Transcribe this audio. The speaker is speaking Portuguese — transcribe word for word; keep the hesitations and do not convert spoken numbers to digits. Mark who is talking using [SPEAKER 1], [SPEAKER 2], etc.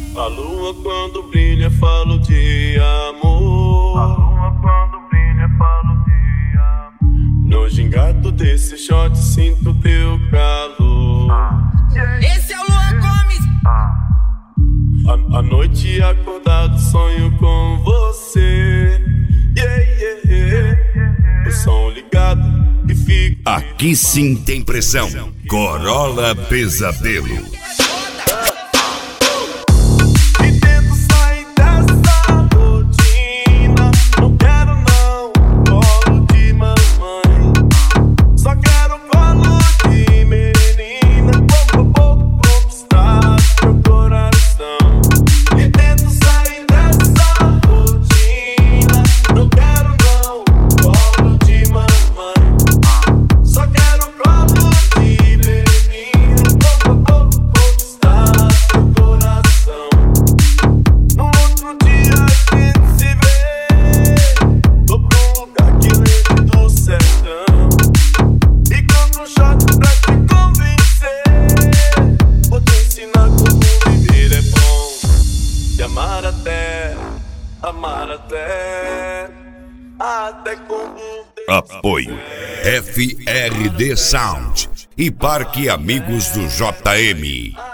[SPEAKER 1] A lua quando brilha falo de amor.
[SPEAKER 2] A lua quando brilha falo de amor.
[SPEAKER 1] No gingado desse shot sinto teu calor.
[SPEAKER 2] Ah.
[SPEAKER 3] Esse é o Luan Gomes.
[SPEAKER 2] Ah.
[SPEAKER 1] A, a noite acordado sonho com você. Yeah, yeah, yeah. O som ligado e fico.
[SPEAKER 4] Aqui sim tem pressão. Corolla Pesadelo. Amar até, amar até, até como... Apoio F R D Sound e Parque Amigos do J M.